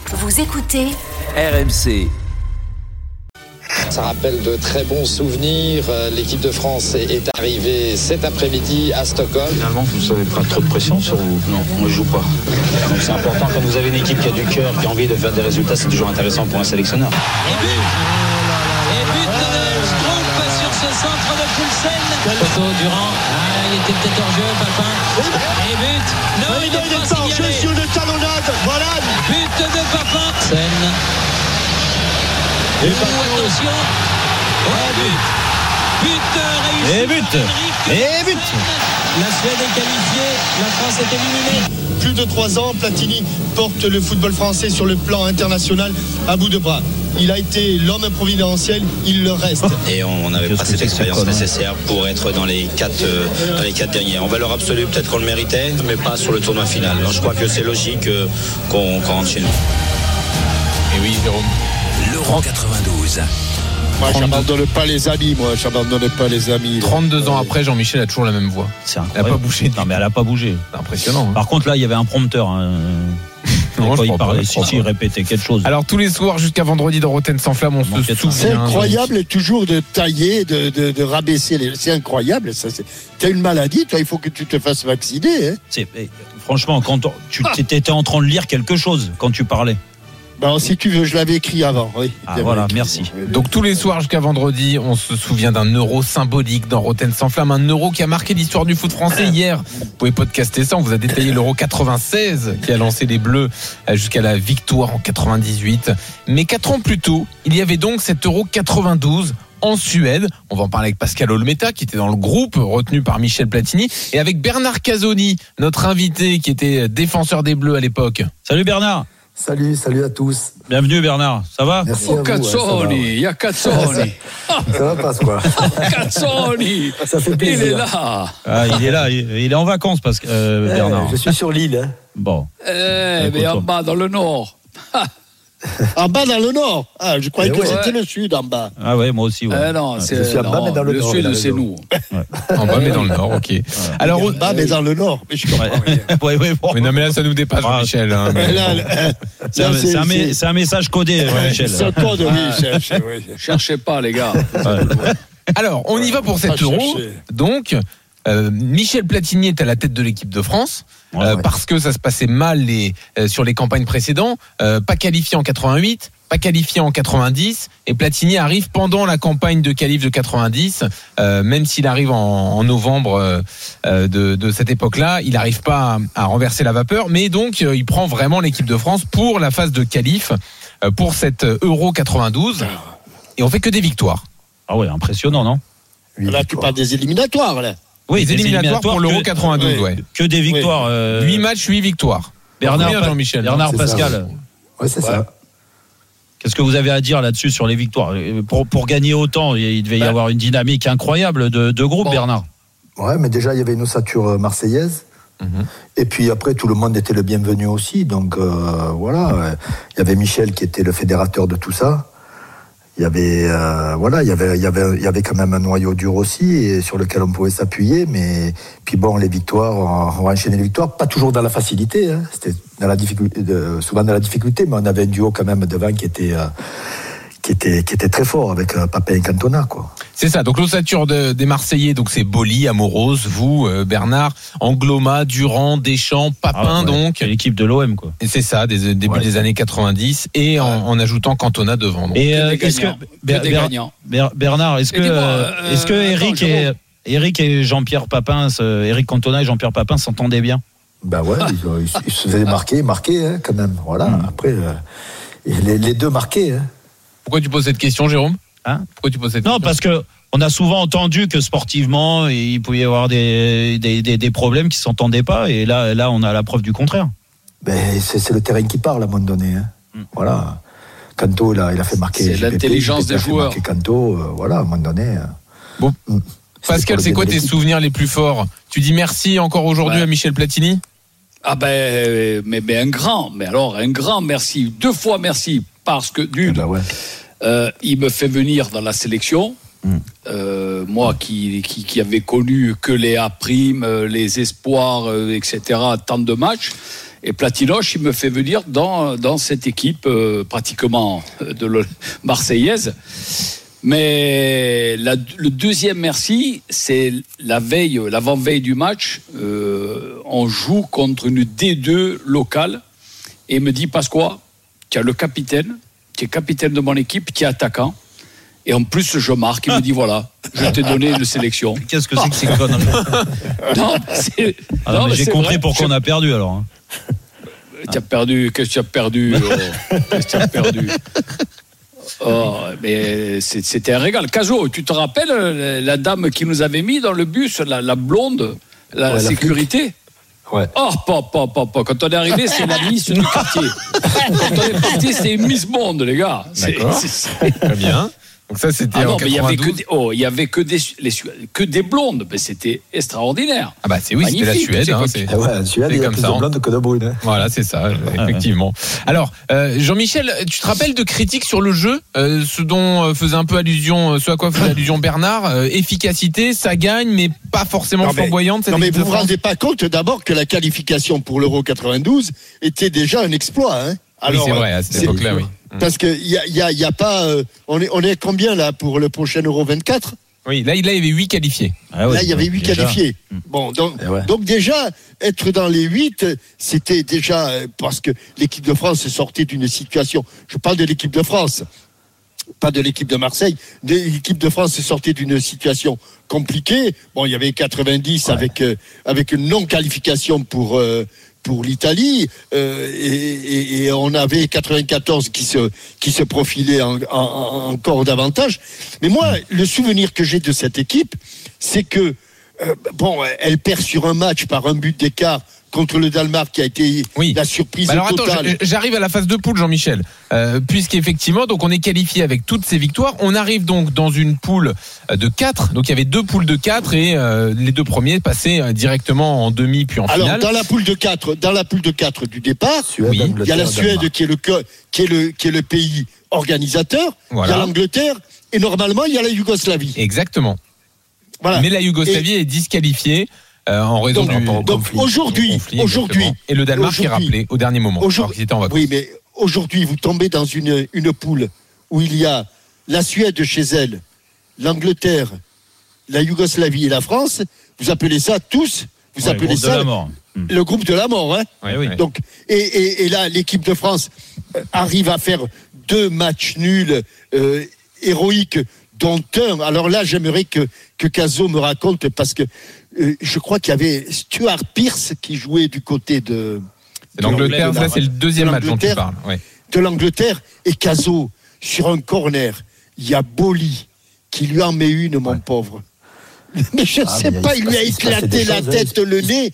Vous écoutez RMC. Ça rappelle de très bons souvenirs. L'équipe de France est arrivée cet après-midi à Stockholm. Finalement, vous n'avez pas trop de pression sur vous? Non, on ne joue pas. Donc c'est important, quand vous avez une équipe qui a du cœur, qui a envie de faire des résultats, c'est toujours intéressant pour un sélectionneur. Et but de Stroop sur ce centre de Poulsen. Photo Durand, il était peut-être hors jeu, Papin. Et but, non, il n'est pas signalé. Sur une talonnade, voilà. But de Papin. Scène. Attention. But réussi. Et but. La Suède est qualifiée, la France est éliminée. Plus de 3 ans, Platini porte le football français sur le plan international à bout de bras. Il a été l'homme providentiel, il le reste. Et on n'avait pas cette expérience nécessaire pour être dans les 4 derniers. En valeur absolue, peut-être qu'on le méritait, mais pas sur le tournoi final. Donc je crois que c'est logique qu'on rentre chez nous. Et oui, Jérôme. L'Euro 92. Moi, j'abandonne pas les amis, 32 ans après, Jean-Michel a toujours la même voix. C'est Elle n'a pas bougé. Non, mais elle n'a pas bougé. C'est impressionnant. Par contre, là, il y avait un prompteur. Non, quand je il crois parlait, pas. il répétait quelque chose. Alors, tous les soirs, jusqu'à vendredi, dans Rotten sans flamme, on se souvient. C'est incroyable toujours de tailler, de rabaisser. C'est incroyable. Tu as une maladie, toi, il faut que tu te fasses vacciner. Hein. Franchement, quand tu étais en train de lire quelque chose quand tu parlais. Ben, si tu veux, je l'avais écrit avant. Oui. Voilà, écrit. merci. Donc tous les soirs jusqu'à vendredi, on se souvient d'un euro symbolique dans Rotten sans flamme, un euro qui a marqué l'histoire du foot français hier. Vous pouvez podcaster ça, on vous a détaillé l'euro 96 qui a lancé les Bleus jusqu'à la victoire en 98. Mais 4 ans plus tôt, il y avait donc cet euro 92 en Suède. On va en parler avec Pascal Olmeta qui était dans le groupe retenu par Michel Platini et avec Bernard Casoni, notre invité qui était défenseur des Bleus à l'époque. Salut Bernard. Salut à tous. Bienvenue Bernard, ça va? Merci à vous. Cazzoni, il y a Cazzoni. Ça va pas quoi? Cazzoni, ça fait plaisir. Il est là. Il est là, il est en vacances parce que Bernard. Je suis sur l'île. Hein. Bon. Mais en bas dans le nord. En bas dans le nord. Ah, je croyais que c'était le sud en bas. Ah ouais, moi aussi. Ouais. Non, je suis en bas, mais dans le nord. Le sud, c'est nous. Ouais. En bas, mais dans le nord, ok. Alors, en bas, mais dans le nord. Mais je comprends rien. Bon. Mais non, mais là, ça nous dépasse, Michel. Hein, c'est un message codé, Michel. C'est un code, oui. Cherchez pas, les gars. Alors, on y va pour cet euro. Donc, Michel Platini est à la tête de l'équipe de France. Parce que ça se passait mal sur les campagnes précédentes, pas qualifié en 88, pas qualifié en 90, et Platini arrive pendant la campagne de qualif de 90, même s'il arrive en novembre de cette époque-là, il n'arrive pas à renverser la vapeur, mais donc il prend vraiment l'équipe de France pour la phase de qualif, pour cette Euro 92, et on fait que des victoires. Ah ouais, impressionnant, non? Là, tu parles des éliminatoires, là. Oui, des éliminatoires pour l'Euro 92, ouais. Que des victoires. 8 matchs, 8 victoires. Jean-Michel. Bernard Pascal. Oui, c'est ça. Qu'est-ce que vous avez à dire là-dessus sur les victoires? Pour gagner autant, il devait y avoir une dynamique incroyable de groupe, Bernard. Ouais, mais déjà, il y avait une ossature marseillaise. Et puis après, tout le monde était le bienvenu aussi. Donc voilà, il y avait Michel qui était le fédérateur de tout ça. Il y avait il y avait quand même un noyau dur aussi et sur lequel on pouvait s'appuyer, mais puis bon, les victoires, on va enchaîner les victoires, pas toujours dans la facilité, hein. C'était dans la difficulté, souvent dans la difficulté, mais on avait un duo quand même devant qui était très fort avec Papin et Cantona, quoi. C'est ça, donc l'ossature des Marseillais, donc c'est Boli, Amoros, vous, Bernard, Angloma, Durand, Deschamps, Papin, donc. C'est l'équipe de l'OM, quoi. Et c'est ça, début des années 90, et en ajoutant Cantona devant. Donc. Et est-ce que Bernard, est-ce que Eric et Jean-Pierre Papin, Eric Cantona et Jean-Pierre Papin s'entendaient bien? Ben ouais, ils se faisaient marquer, hein, quand même. Voilà. Après, les deux marqués. Hein. Pourquoi tu poses cette question, Jérôme? Pourquoi tu poses cette question? Non, parce que on a souvent entendu que sportivement, il pouvait y avoir des problèmes qui s'entendaient pas, et là, on a la preuve du contraire. Ben, c'est le terrain qui parle à un moment donné. Hein. Voilà. Canto, il a fait marquer. C'est l'intelligence des joueurs. Canto, voilà, à un moment donné. Bon. Pascal, c'est quoi tes souvenirs les plus forts? Tu dis merci encore aujourd'hui à Michel Platini? Ah ben, mais un grand merci, 2 fois merci, parce que il me fait venir dans la sélection. Moi qui avait connu que les A', les espoirs, etc., tant de matchs, Et Platinoche, il me fait venir dans cette équipe pratiquement marseillaise. Mais le deuxième merci, c'est l'avant-veille du match. On joue contre une D2 locale. Et il me dit, Pasqua, tu as le capitaine, qui est capitaine de mon équipe, qui est attaquant. Et en plus, je marque. Il me dit, voilà, je t'ai donné une sélection. Qu'est-ce que c'est que ces conneries? Non, mais j'ai compris pourquoi on a perdu alors. Hein. Tu as perdu. Qu'est-ce que tu as perdu? Qu'est-ce que tu as perdu? Oh, mais c'était un régal. Caso, tu te rappelles la dame qui nous avait mis dans le bus, la blonde, la sécurité? Ouais. Oh, quand on est arrivé, c'est la Miss du quartier. Quand on est parti, c'est Miss Bond, les gars. D'accord. Très bien. Donc ça, c'était en 92. Il y avait que des blondes, mais c'était extraordinaire. Ah bah c'était la Suède. En Suède, il y a plus de blondes que de brunes. Hein. Voilà, c'est ça, effectivement. Alors, Jean-Michel, tu te rappelles de critiques sur le jeu, ce dont faisait un peu allusion, ce à quoi faisait allusion Bernard, efficacité, ça gagne, mais pas forcément flamboyante. Non mais vous vous rendez pas compte d'abord que la qualification pour l'Euro 92 était déjà un exploit, hein? Alors, oui, c'est vrai, à cette époque-là, oui. Parce que y a pas, on est combien là pour le prochain Euro 24? Oui, là il y avait 8 qualifiés. Là il y avait 8 qualifiés. Bon, donc déjà être dans les 8, c'était déjà parce que l'équipe de France sortait d'une situation. Je parle de l'équipe de France, pas de l'équipe de Marseille. L'équipe de France est sortie d'une situation compliquée. Bon, il y avait 90 avec une non-qualification pour l'Italie et on avait 94 qui se profilait encore davantage. Mais moi, le souvenir que j'ai de cette équipe, c'est que elle perd sur un match par un but d'écart contre le Danemark qui a été la surprise alors, totale. Attends, j'arrive à la phase de poule, Jean-Michel. Puisqu'effectivement, donc on est qualifié avec toutes ces victoires. On arrive donc dans une poule de 4. Donc il y avait 2 poules de 4 et les 2 premiers passaient directement en demi puis en finale. Alors dans la poule de 4 du départ, il y a la Suède qui est le pays organisateur. Voilà. Il y a l'Angleterre et normalement il y a la Yougoslavie. Exactement. Voilà. Mais la Yougoslavie est disqualifiée. En raison du aujourd'hui, et le Danemark est rappelé au dernier moment. Oui, mais aujourd'hui, vous tombez dans une poule où il y a la Suède chez elle, l'Angleterre, la Yougoslavie et la France. Vous appelez ça tous, appelez ça le groupe de la mort, hein. Oui. Donc, et là, l'équipe de France arrive à faire 2 matchs nuls héroïques, dont un. Alors là, j'aimerais que Caso me raconte parce que je crois qu'il y avait Stuart Pearce qui jouait du côté de l'Angleterre. Ça, c'est le deuxième match dont tu parles. Ouais. De l'Angleterre. Et Caso, sur un corner, il y a Boli qui lui en met une, mon pauvre. Mais je ne sais pas, il lui a éclaté la tête, le nez.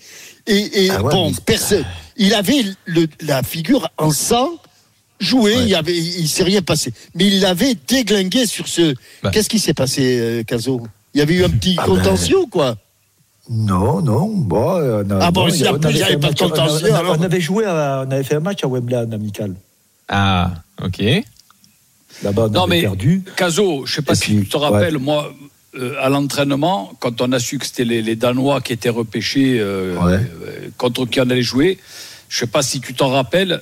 Il avait la figure en sang. Joué, il ne s'est rien passé. Mais il l'avait déglingué sur ce. Qu'est-ce qui s'est passé, Caso? Il y avait eu un petit contentieux, quoi? Non. S'il n'y avait pas de contentieux. On avait fait un match à Wembley en amical. Ah, ok. Là-bas, on avait perdu. Caso, je ne sais pas si tu te rappelles, moi, à l'entraînement, quand on a su que c'était les Danois qui étaient repêchés contre qui on allait jouer, je ne sais pas si tu t'en rappelles.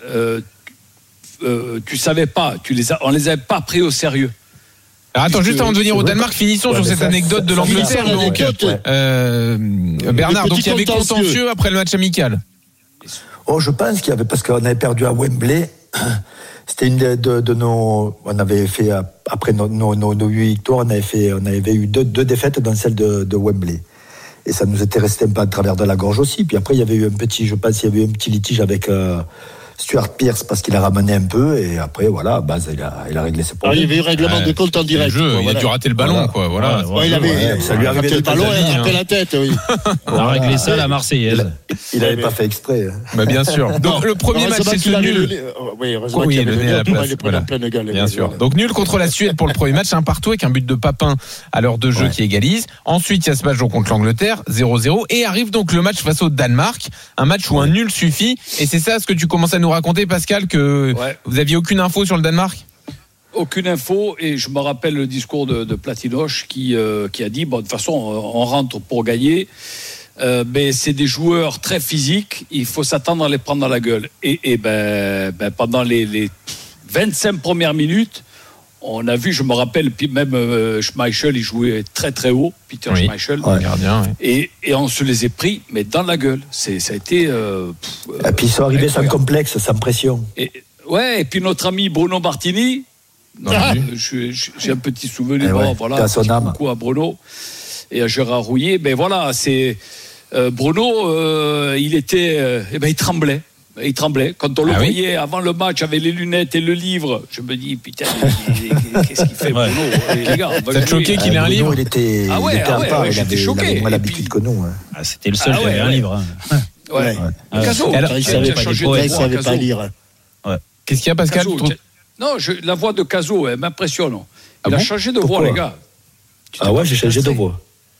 Tu savais pas, on les avait pas pris au sérieux. Alors attends, juste avant de venir au Danemark, finissons sur cette anecdote de l'Angleterre. Bernard, donc il y avait contentieux après le match amical. Je pense qu'il y avait, parce qu'on avait perdu à Wembley. C'était une de nos. On avait fait, après nos 8 victoires, on avait eu deux défaites dans celle de Wembley. Et ça nous était resté un peu à travers de la gorge aussi. Puis après, il y avait eu un petit litige avec Stuart Pearce parce qu'il a ramené un peu, et après voilà, Baz il a réglé ses problèmes. Il y avait eu règlement de compte en direct. Il a dû rater le ballon, quoi. Voilà. Ça lui a raté le ballon et a raté la tête. Oui. On a réglé ça à la Marseillaise. Il n'avait pas fait exprès. Bah bien sûr. Donc le premier match c'est nul. Oui, heureusement qu'il avait le nez à pleine gueule. Bien sûr. Donc nul contre la Suède pour le premier match, 1-1 avec un but de Papin à l'heure de jeu qui égalise. Ensuite il y a ce match contre l'Angleterre, 0-0, et arrive donc le match face au Danemark, un match où un nul suffit. Et c'est ça ce que tu commences à nous raconter, Pascal, que vous aviez aucune info sur le Danemark? Aucune info, et je me rappelle le discours de Platinoche qui a dit, de toute façon on rentre pour gagner. mais c'est des joueurs très physiques. Il faut s'attendre à les prendre dans la gueule. Et pendant les 25 premières minutes, on a vu, je me rappelle, puis même Schmeichel, il jouait très très haut, Peter Schmeichel. Gardien, et on se les est pris, mais dans la gueule. Ça a été. Et puis ils sont arrivés sans complexe, sans pression. Et puis notre ami Bruno Martini. J'ai un petit souvenir. Beaucoup à Bruno et à Gérard Rouillet. Mais voilà, c'est Bruno. Il tremblait. Il tremblait. Quand on le voyait avant le match avec les lunettes et le livre, je me dis, putain, qu'est-ce qu'il fait, Bruno? Les gars, ça t'a choqué qu'il ait un livre? Il était j'étais choqué. Il avait moins l'habitude que nous. C'était le seul qui avait un livre. Cazot, il savait pas lire. Qu'est-ce qu'il y a, Pascal? Non, la voix de Cazot, elle m'impressionne. Il a changé de voix, les gars. J'ai changé de voix.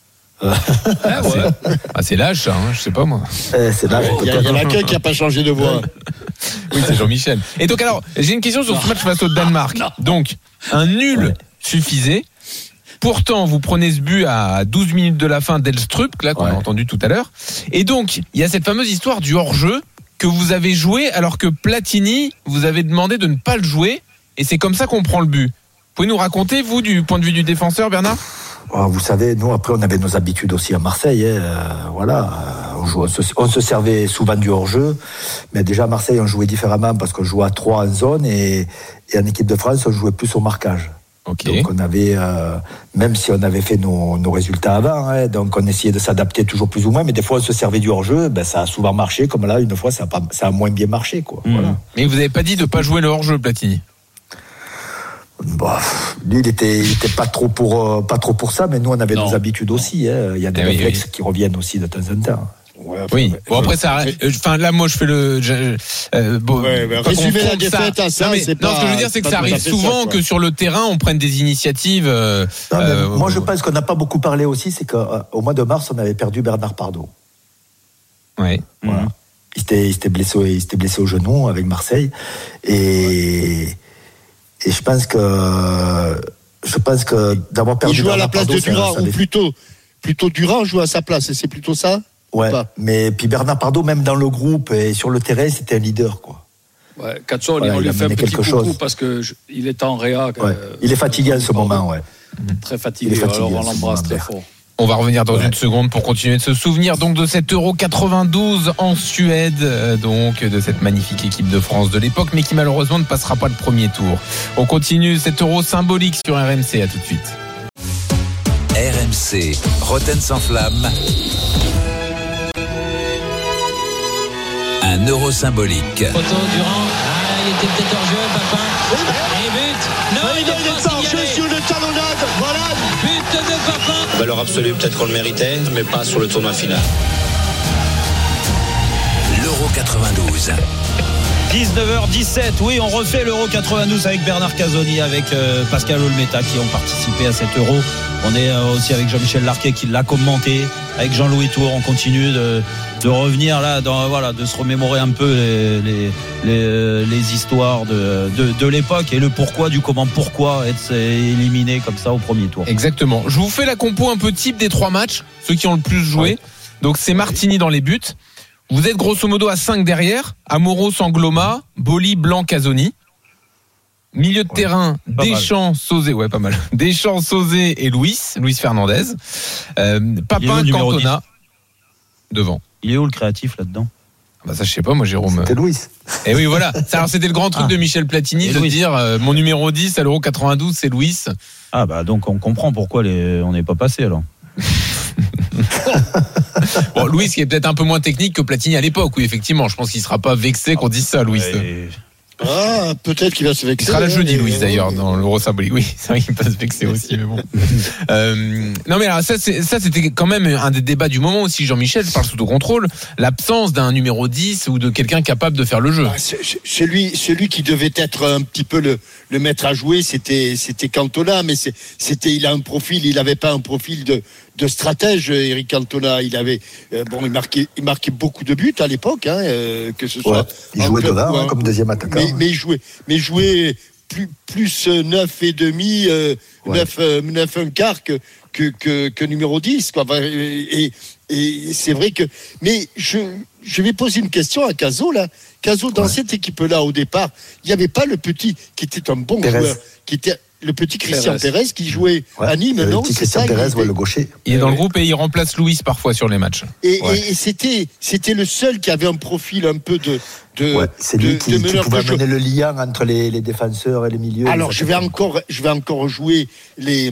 C'est l'âge, ça, je sais pas moi. C'est l'âge. Il y en a qu'un qui n'a pas changé de voix. Oui, c'est Jean-Michel. Et donc, alors, j'ai une question sur ce match face au Danemark. Donc, un nul suffisait. Pourtant, vous prenez ce but à 12 minutes de la fin d'Elstrup, là, qu'on a entendu tout à l'heure. Et donc, il y a cette fameuse histoire du hors-jeu que vous avez joué alors que Platini vous avait demandé de ne pas le jouer. Et c'est comme ça qu'on prend le but. Vous pouvez nous raconter, vous, du point de vue du défenseur, Bernard? Vous savez, nous, après, on avait nos habitudes aussi à Marseille. On se servait souvent du hors-jeu. Mais déjà, à Marseille, on jouait différemment parce qu'on jouait à 3 en zone et en équipe de France, on jouait plus au marquage. Okay. Donc, on avait, même si on avait fait nos résultats avant, donc on essayait de s'adapter toujours plus ou moins. Mais des fois, on se servait du hors-jeu. Ça a souvent marché. Comme là, une fois, ça a moins bien marché, quoi. Voilà. Mais vous n'avez pas dit de ne pas jouer le hors-jeu, Platini? Lui, il était pas trop pour ça, mais nous, on avait nos habitudes aussi. Il y a des réflexes qui reviennent aussi de temps en temps. Bon, après ça arrête. Là, moi, je fais le. Résumer la défaite à ça, c'est pas. Non, ce que je veux dire, c'est que ça arrive souvent que sur le terrain, on prenne des initiatives. Moi, je pense qu'on n'a pas beaucoup parlé aussi, c'est qu'au mois de mars, on avait perdu Bernard Pardo. Ouais. Voilà. Il s'était blessé au genou avec Marseille et je pense que d'avoir perdu. Il joue à la place de Durand, ou plutôt Durand joue à sa place, et c'est plutôt ça. Ouais. Mais puis Bernard Pardo, même dans le groupe et sur le terrain, c'était un leader, quoi. Ouais, Katson, on lui fait un petit coucou parce que il est en réa. Il est fatigué en ce moment, Très fatigué. Alors on l'embrasse très fort. On va revenir dans une seconde pour continuer de se souvenir donc de cet Euro 92 en Suède, donc de cette magnifique équipe de France de l'époque, mais qui malheureusement ne passera pas le premier tour. On continue cet Euro symbolique sur RMC, à tout de suite. RMC, Roten sans flamme. Un Euro symbolique. Photo Durand, il était peut-être hors jeu, Papin. Et but. Non, il n'est pas signalé. Sur le talonnade, voilà. But de Papin. Valeur absolue, peut-être qu'on le méritait, mais pas sur le tournoi final. L'Euro 92. 19h17, oui, on refait l'Euro 92 avec Bernard Casoni, avec Pascal Olmeta qui ont participé à cet Euro. On est aussi avec Jean-Michel Larquet qui l'a commenté, avec Jean-Louis Tour. On continue de revenir là, de se remémorer un peu les histoires de l'époque et le pourquoi du comment, pourquoi être éliminé comme ça au premier tour. Exactement. Je vous fais la compo un peu type des 3 matchs, ceux qui ont le plus joué. Ouais. Donc c'est Martini dans les buts. Vous êtes grosso modo à 5 derrière. Amoros, Angloma, Boli, Blanc, Casoni. Milieu de terrain, Deschamps, Sauzé. Ouais, pas mal. Deschamps, Sauzé et Luis Fernandez. Papin, Cantona. 10. Devant. Il est où le créatif là-dedans? Ça, je sais pas, moi, Jérôme. C'était Luis. Et oui, voilà. Alors, c'était le grand truc de Michel Platini de dire mon numéro 10 à l'Euro 92, c'est Luis. Donc on comprend pourquoi on n'est pas passé alors. Bon, Luis qui est peut-être un peu moins technique que Platini à l'époque, oui, effectivement. Je pense qu'il ne sera pas vexé qu'on dise ça, Luis. Peut-être qu'il va se vexer. Il sera là jeudi, Luis, d'ailleurs, dans l'Euro symbolique. Oui, c'est vrai qu'il peut se vexer aussi, mais bon. Non, mais alors, ça, c'était quand même un des débats du moment aussi, Jean-Michel, par sous-contrôle. L'absence d'un numéro 10 ou de quelqu'un capable de faire le jeu. Celui qui devait être un petit peu le maître à jouer, c'était Cantona, mais il a un profil, il n'avait pas un profil de stratège, Eric Cantona. Il avait il marquait beaucoup de buts à l'époque, que ce soit. Il jouait devant comme deuxième attaquant. Mais il jouait plus 9,5, 9 un quart que numéro 10, quoi. Et Et c'est vrai que. Mais je vais poser une question à Cazot, là. Cazot, dans cette équipe-là, au départ, il n'y avait pas le petit qui était un bon joueur, qui était le petit Christian Pérez qui jouait à Nîmes, non? Le petit Christian Pérez, le gaucher. Il est dans le groupe et il remplace Louis parfois sur les matchs. Et c'était le seul qui avait un profil un peu de c'est lui qui pouvait mener le lien entre les défenseurs et les milieux. Alors, je vais encore jouer les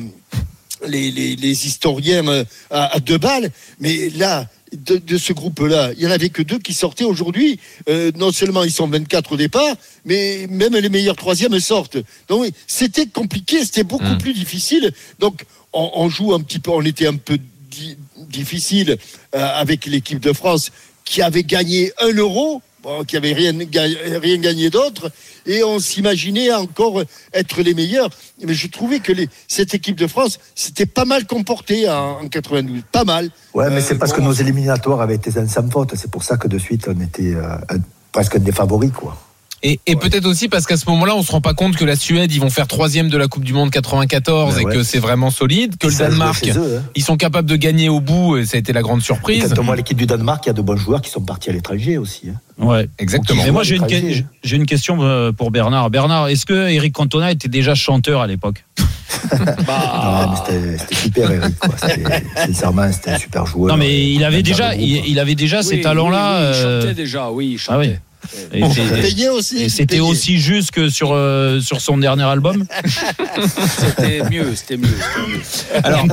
historiens à 2 balles, mais là, de ce groupe-là, il n'y en avait que 2 qui sortaient aujourd'hui. Non seulement ils sont 24 au départ, mais même les meilleurs troisièmes sortent. Donc oui, c'était compliqué, c'était beaucoup plus difficile. Donc on joue un petit peu, on était un peu difficile avec l'équipe de France qui avait gagné 1 euro. Qui n'avait rien gagné d'autre, et on s'imaginait encore être les meilleurs. Mais je trouvais que cette équipe de France s'était pas mal comportée en 92, pas mal. Ouais, mais c'est parce que nos éliminatoires avaient été sans faute. C'est pour ça que de suite on était presque des favoris, quoi. Et peut-être aussi parce qu'à ce moment-là, on se rend pas compte que la Suède, ils vont faire 3e de la Coupe du Monde 94 et que c'est vraiment solide, que le Danemark, ils sont capables de gagner au bout, et ça a été la grande surprise. Et quand on voit l'équipe du Danemark, il y a de bons joueurs qui sont partis à l'étranger aussi. Ouais, exactement. Mais moi, j'ai une question pour Bernard. Bernard, est-ce que Eric Cantona était déjà chanteur à l'époque? Non, mais c'était super, Eric, quoi. Sincèrement, c'était un super joueur. Non, mais il avait déjà ces talents-là. Il chantait déjà, il chantait. Ah oui. Et c'était aussi juste que sur son dernier album. C'était mieux. Alors,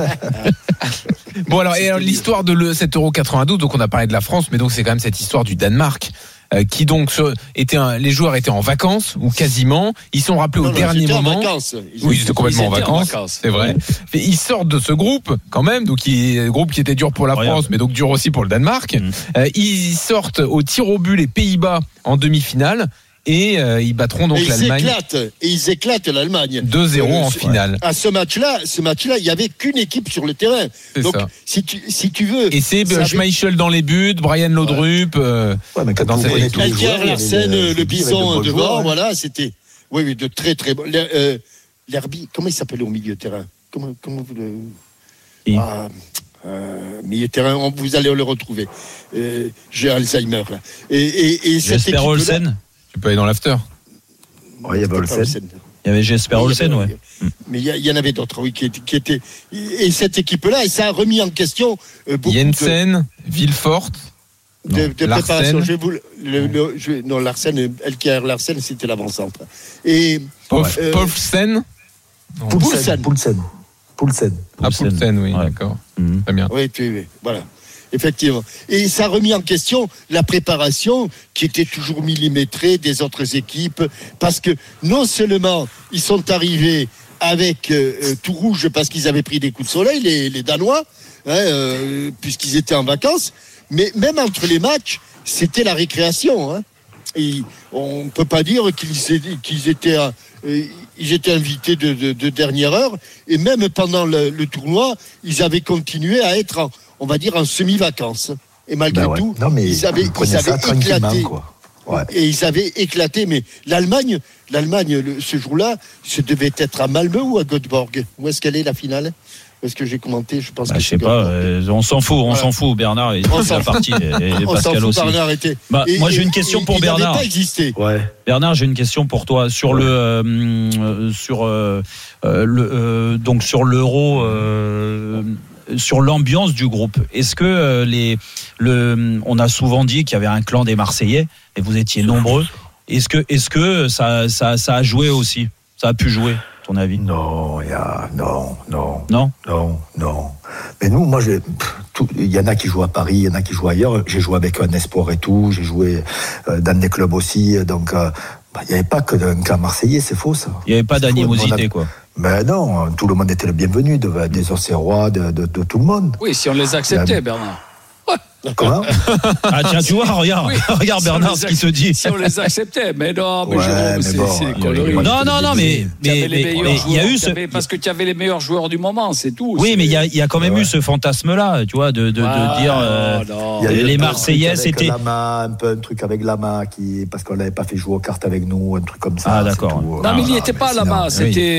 l'histoire de cet Euro 92, donc on a parlé de la France, mais donc c'est quand même cette histoire du Danemark. Qui donc les joueurs étaient en vacances ou quasiment, ils sont rappelés au dernier moment. Oui, ils étaient complètement en vacances, c'est vrai. Ils sortent de ce groupe quand même, donc groupe qui était dur pour la France, mais donc dur aussi pour le Danemark. Ils sortent au tir au but les Pays-Bas en demi-finale. Et ils battront donc l'Allemagne. Ils éclatent l'Allemagne. 2-0 en finale. À ce match-là, il n'y avait qu'une équipe sur le terrain. C'est donc, ça. si tu veux. Et c'est Schmeichel dans les buts, Brian Laudrup. Dans Elker, Larsen, le Bison devant, voilà, c'était. Oui, de très très bon. L'Herbie, comment il s'appelait au milieu de terrain? Comment vous le. Milieu de terrain, vous allez le retrouver. J'ai Alzheimer là. Et Jesper Olsen. Tu peux aller dans l'after. Oui, il y avait Olsen. Il y avait Jesper Olsen, ouais. Mais il y en avait d'autres, oui, qui étaient. Et cette équipe-là, et ça a remis en question beaucoup. Jensen, Villefort. De préparation. Non, Larsen, Elker Larsen, c'était l'avant-centre. Et. Poulsen. Poulsen. Ah, Poulsen, oui, d'accord. Très bien. Oui, voilà. Effectivement. Et ça a remis en question la préparation qui était toujours millimétrée des autres équipes, parce que non seulement ils sont arrivés avec tout rouge parce qu'ils avaient pris des coups de soleil, les Danois, puisqu'ils étaient en vacances, mais même entre les matchs, c'était la récréation. Et on ne peut pas dire qu'ils étaient invités de dernière heure, et même pendant le tournoi, ils avaient continué à être on va dire en semi-vacances. Et malgré tout, ils avaient éclaté. Quoi. Et ils avaient éclaté. Mais l'Allemagne, ce jour-là, ça devait être à Malmö ou à Göteborg. Où est-ce qu'elle est la finale? Est-ce que j'ai commenté? Je pense que je sais pas. On s'en fout. Bernard est la partie. Et Pascal aussi. Bernard était. Moi, j'ai une question pour Bernard. Il n'avait pas existé. Ouais. Bernard, j'ai une question pour toi sur donc sur l'Euro. Sur l'ambiance du groupe, est-ce que on a souvent dit qu'il y avait un clan des Marseillais et vous étiez nombreux. Est-ce que ça a joué aussi? Ça a pu jouer, à ton avis? Non. Mais nous, moi, il y en a qui jouent à Paris, il y en a qui jouent ailleurs. J'ai joué avec un espoir et tout. J'ai joué dans des clubs aussi. Donc, il n'y avait pas que d'un clan marseillais, c'est faux ça. Il n'y avait pas d'animosité, quoi. Mais non, tout le monde était le bienvenu, des Auxerrois, de tout le monde. Oui, si on les acceptait, Bernard. Comment? Ah tiens, tu vois, regarde Bernard ce qu'il se dit. Si on les acceptait, mais non, mais Jérôme, c'est connerie. Non, mais il y a eu parce que tu avais les meilleurs joueurs du moment, c'est tout. Oui, mais il y a quand même eu ce fantasme-là, tu vois, de dire les Marseillais, c'était un peu un truc avec Lama parce qu'on l'avait pas fait jouer aux cartes avec nous, un truc comme ça. Ah d'accord. Non, mais il n'y était pas Lama, c'était.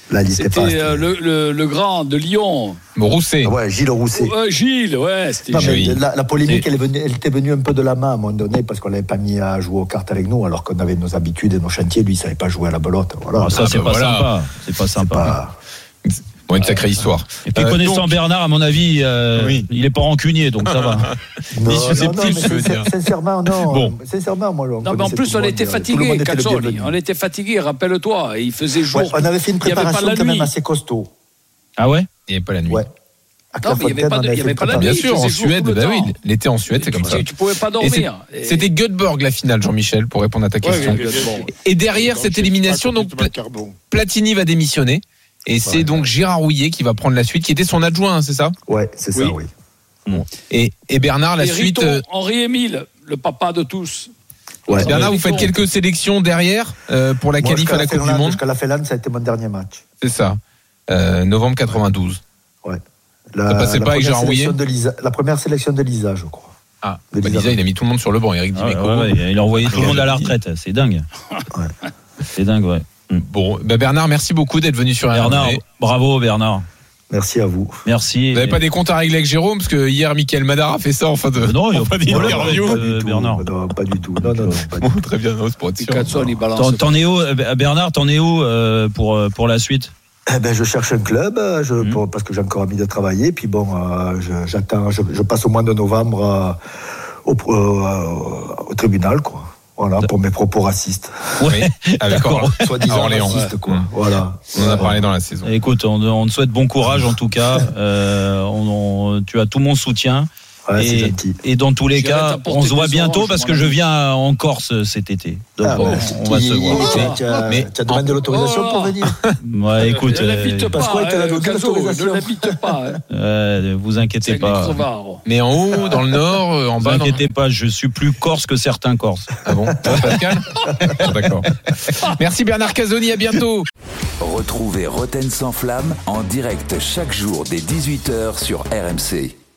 Là, il était pas. C'était le grand de Lyon. Rousset. Ouais, Gilles Rousset. Gilles, ouais, c'était Non, mais Gilles. la polémique, elle était venue un peu de la main à un moment donné parce qu'on l'avait pas mis à jouer aux cartes avec nous, alors qu'on avait nos habitudes et nos chantiers. Lui, il savait pas jouer à la belote. Voilà. Ça, c'est pas sympa. C'est pas sympa. Bon, une sacrée histoire. Et puis connaissant Bernard, à mon avis, il est pas rancunier, donc ça va. Non, dire. Sincèrement, non. Bon. Sincèrement, moi, Non, mais en plus, on était fatigués, Cazzoli. On était fatigués, rappelle-toi. Il faisait jour. Ouais, on avait fait une préparation quand même assez costaud. Ah ouais? Il n'y avait pas la nuit. Ouais. Non, mais il n'y avait pas la nuit. Bien sûr, en Suède, bah oui, l'été en Suède, c'est comme ça. Tu pouvais pas dormir. C'était Göteborg la finale, Jean-Michel, pour répondre à ta question. Et derrière cette élimination, donc Platini va démissionner. Et c'est donc Gérard Houllier qui va prendre la suite, qui était son adjoint, c'est ça? Ouais, c'est ça, oui. Et Bernard, la suite. Henri-Émile, le papa de tous. Ouais. Bernard, vous faites quelques sélections derrière pour la qualif à la Coupe du Monde. Jusqu'à la Finlande, ça a été mon dernier match. C'est ça. Novembre 92. Ouais. Ça passait pas avec Gérard Houllier? La première sélection de Lisa, je crois. Ah, Lisa, il a mis tout le monde sur le banc, Eric Dimeco. Il a envoyé tout le monde à la retraite, c'est dingue. C'est dingue, ouais. Bon, Bernard, merci beaucoup d'être venu sur Bernard. Bravo, Bernard. Merci à vous. Merci. Vous n'avez pas des comptes à régler avec Jérôme, parce que hier, Michael Madar a fait ça en fin de. Non, il n'y a pas d'interview. Bernard. Non, pas du tout. Non, pas du tout. Très bien, c'est pour être sûr. T'en es où, Bernard, pour la suite? Je cherche un club, parce que j'ai encore envie de travailler. Puis bon, j'attends, je passe au mois de novembre au tribunal, quoi. Voilà, pour mes propos racistes. Oui, avec soi-disant racistes, quoi. Voilà. On en a parlé dans la saison. Écoute, on te souhaite bon courage en tout cas. Tu as tout mon soutien. Ouais, c'est gentil. Et dans tous les cas, on se voit bientôt parce que je viens en Corse cet été. Donc on va se voir. Tu as demandé l'autorisation pour venir? Ouais, écoute. Ne l'habite pas, ne l'habite pas. Vous inquiétez pas. Mais en haut, dans le nord, en bas. Ne vous inquiétez pas, je suis plus corse que certains Corses. Ah bon, Pascal? D'accord. Merci Bernard Casoni, à bientôt. Retrouvez Roten sans flamme en direct chaque jour dès 18h sur RMC.